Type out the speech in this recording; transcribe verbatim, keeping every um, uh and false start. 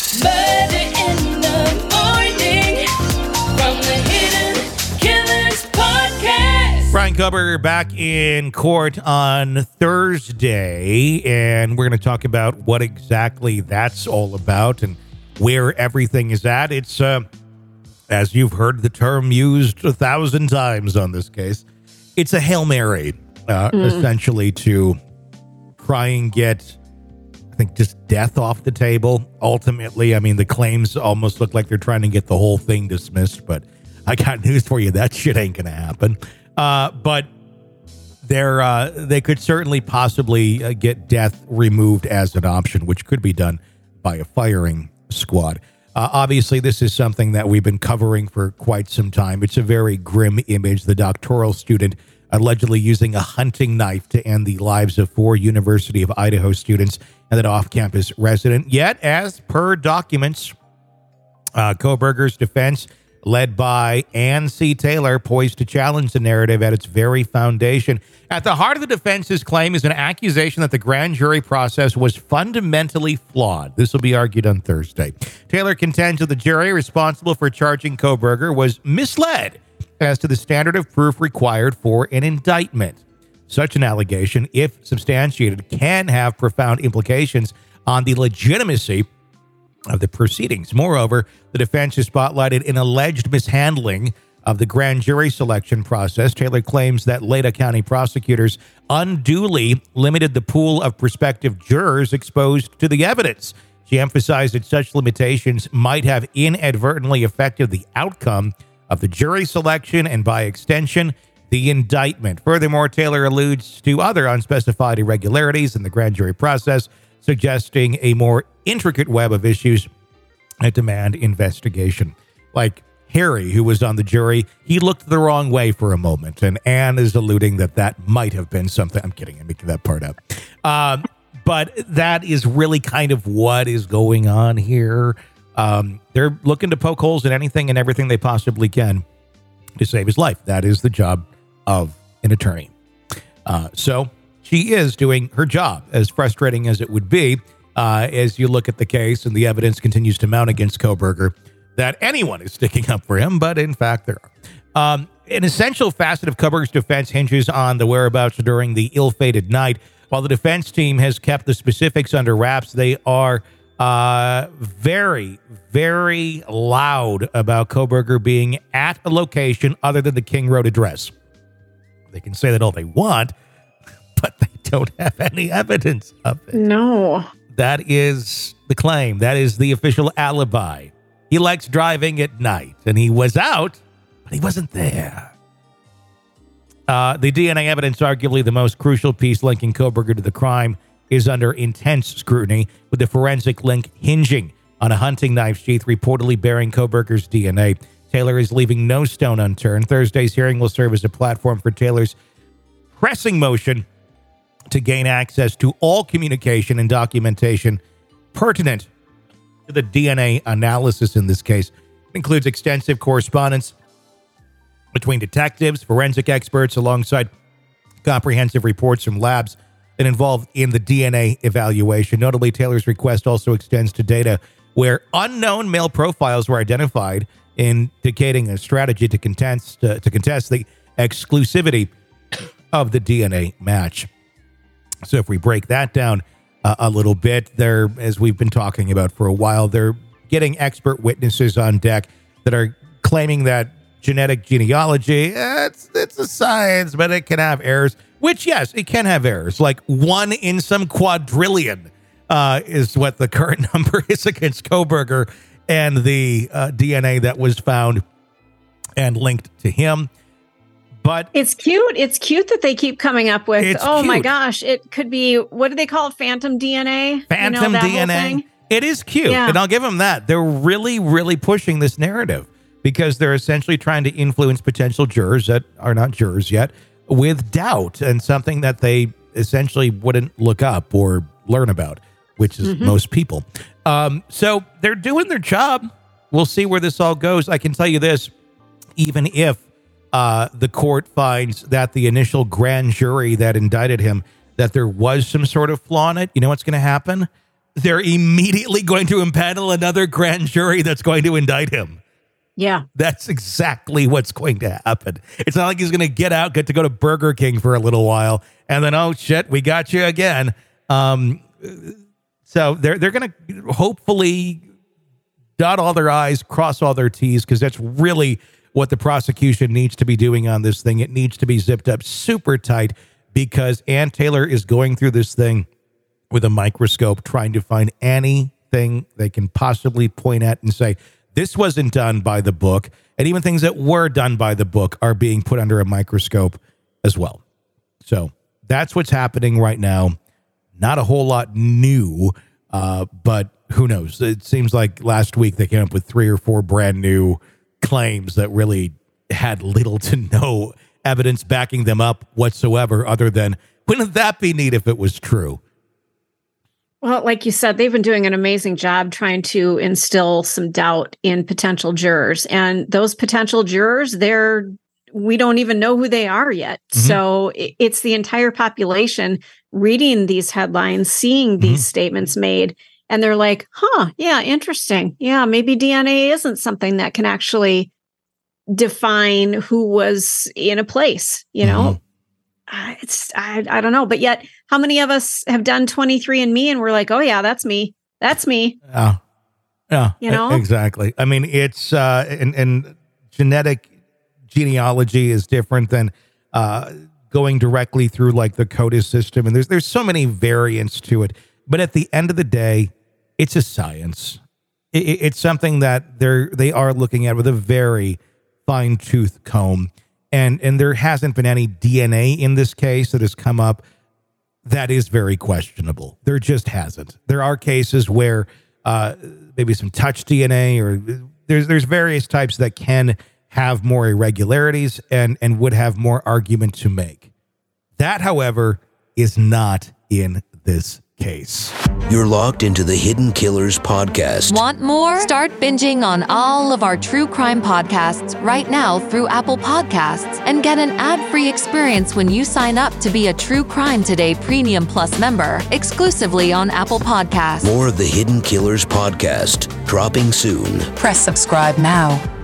Murder in the morning from the Hidden Killers podcast. Bryan Kohberger back in court on Thursday, and we're going to talk about what exactly that's all about and where everything is at. It's, uh, as you've heard the term used a thousand times on this case, it's a Hail Mary, uh, mm. essentially to try and get, I think, just death off the table. Ultimately, I mean, the claims almost look like they're trying to get the whole thing dismissed, but I got news for you. That shit ain't going to happen. Uh, but they're, uh, they could certainly possibly uh, get death removed as an option, which could be done by a firing squad. Uh, obviously, this is something that we've been covering for quite some time. It's a very grim image. The doctoral student allegedly using a hunting knife to end the lives of four University of Idaho students and an off-campus resident. Yet, as per documents, uh, Kohberger's defense, led by Ann C. Taylor, poised to challenge the narrative at its very foundation. At the heart of the defense's claim is an accusation that the grand jury process was fundamentally flawed. This will be argued on Thursday. Taylor contends that the jury responsible for charging Kohberger was misled as to the standard of proof required for an indictment. Such an allegation, if substantiated, can have profound implications on the legitimacy of the proceedings. Moreover, the defense has spotlighted an alleged mishandling of the grand jury selection process. Taylor claims that Leda County prosecutors unduly limited the pool of prospective jurors exposed to the evidence. She emphasized that such limitations might have inadvertently affected the outcome of the jury selection and, by extension, the indictment. Furthermore, Taylor alludes to other unspecified irregularities in the grand jury process, suggesting a more intricate web of issues that demand investigation. Like Harry, who was on the jury, he looked the wrong way for a moment, and Anne is alluding that that might have been something. I'm kidding. I'm making that part up. Um, but that is really kind of what is going on here. Um, they're looking to poke holes in anything and everything they possibly can to save his life. That is the job of an attorney. Uh, so she is doing her job, as frustrating as it would be, uh, as you look at the case and the evidence continues to mount against Kohberger, that anyone is sticking up for him, but in fact there are. Um, an essential facet of Kohberger's defense hinges on the whereabouts during the ill-fated night. While the defense team has kept the specifics under wraps, they are uh, very, very loud about Kohberger being at a location other than the King Road address. They can say that all they want, but they don't have any evidence of it. No. That is the claim. That is the official alibi. He likes driving at night, and he was out, but he wasn't there. Uh, the D N A evidence, arguably the most crucial piece linking Kohberger to the crime, is under intense scrutiny, with the forensic link hinging on a hunting knife sheath reportedly bearing Kohberger's D N A. Taylor is leaving no stone unturned. Thursday's hearing will serve as a platform for Taylor's pressing motion to gain access to all communication and documentation pertinent to the D N A analysis in this case. It includes extensive correspondence between detectives, forensic experts, alongside comprehensive reports from labs that involved in the D N A evaluation. Notably, Taylor's request also extends to data where unknown male profiles were identified, indicating a strategy to contest, uh, to contest the exclusivity of the D N A match. So if we break that down uh, a little bit, they're, as we've been talking about for a while, they're getting expert witnesses on deck that are claiming that genetic genealogy, eh, it's, it's a science, but it can have errors, which, yes, it can have errors. Like one in some quadrillion uh, is what the current number is against Kohberger and the uh, D N A that was found and linked to him. But it's cute. It's cute that they keep coming up with, oh cute. my gosh, it could be, what do they call it? Phantom D N A? Phantom you know, D N A. It is cute. Yeah. And I'll give them that. They're really, really pushing this narrative because they're essentially trying to influence potential jurors that are not jurors yet with doubt and something that they essentially wouldn't look up or learn about, which is mm-hmm. most people. Um, so they're doing their job. We'll see where this all goes. I can tell you this, even if uh, the court finds that the initial grand jury that indicted him, that there was some sort of flaw in it, you know what's going to happen? they're immediately going to impanel another grand jury that's going to indict him. Yeah. That's exactly what's going to happen. It's not like he's going to get out, get to go to Burger King for a little while, and then, oh, shit, we got you again. Um, so they're, they're going to hopefully dot all their I's, cross all their T's, because that's really what the prosecution needs to be doing on this thing. It needs to be zipped up super tight because Ann Taylor is going through this thing with a microscope, trying to find anything they can possibly point at and say, this wasn't done by the book. And even things that were done by the book are being put under a microscope as well. So that's what's happening right now. Not a whole lot new, uh, but who knows? It seems like last week they came up with three or four brand new claims that really had little to no evidence backing them up whatsoever, other than, wouldn't that be neat if it was true? Well, like you said, they've been doing an amazing job trying to instill some doubt in potential jurors. And those potential jurors, they're, we don't even know who they are yet. Mm-hmm. So it's the entire population reading these headlines, seeing these mm-hmm. statements made, and they're like, huh, yeah, interesting. Yeah, maybe D N A isn't something that can actually define who was in a place, you know? Mm-hmm. Uh, it's, I, I don't know. But yet, how many of us have done twenty-three and me and we're like, oh, yeah, that's me. That's me. Yeah. Yeah. You know? Exactly. I mean, it's, uh, and, and genetic genealogy is different than uh, going directly through like the CODIS system. And there's, there's so many variants to it. But at the end of the day, it's a science. It, it's something that they're, they are looking at with a very fine tooth comb. And and there hasn't been any D N A in this case that has come up that is very questionable. There just hasn't. There are cases where uh, maybe some touch D N A, or there's there's various types that can have more irregularities and, and would have more argument to make. That, however, is not in this case. You're locked into the Hidden Killers podcast. Want more? Start binging on all of our true crime podcasts right now through Apple Podcasts and get an ad-free experience when you sign up to be a True Crime Today Premium Plus member exclusively on Apple Podcasts. More of the Hidden Killers podcast dropping soon. Press subscribe now.